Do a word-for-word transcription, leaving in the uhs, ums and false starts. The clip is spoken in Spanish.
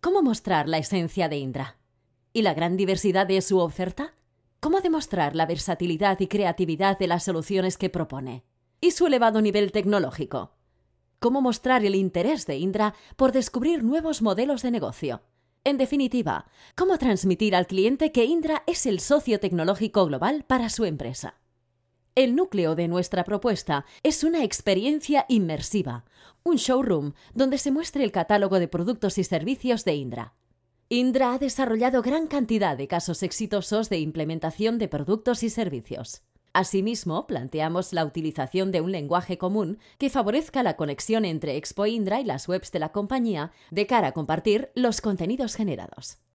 ¿Cómo mostrar la esencia de Indra? ¿Y la gran diversidad de su oferta? ¿Cómo demostrar la versatilidad y creatividad de las soluciones que propone? ¿Y su elevado nivel tecnológico? ¿Cómo mostrar el interés de Indra por descubrir nuevos modelos de negocio? En definitiva, ¿cómo transmitir al cliente que Indra es el socio tecnológico global para su empresa? El núcleo de nuestra propuesta es una experiencia inmersiva, un showroom donde se muestre el catálogo de productos y servicios de Indra. Indra ha desarrollado gran cantidad de casos exitosos de implementación de productos y servicios. Asimismo, planteamos la utilización de un lenguaje común que favorezca la conexión entre Expo Indra y las webs de la compañía de cara a compartir los contenidos generados.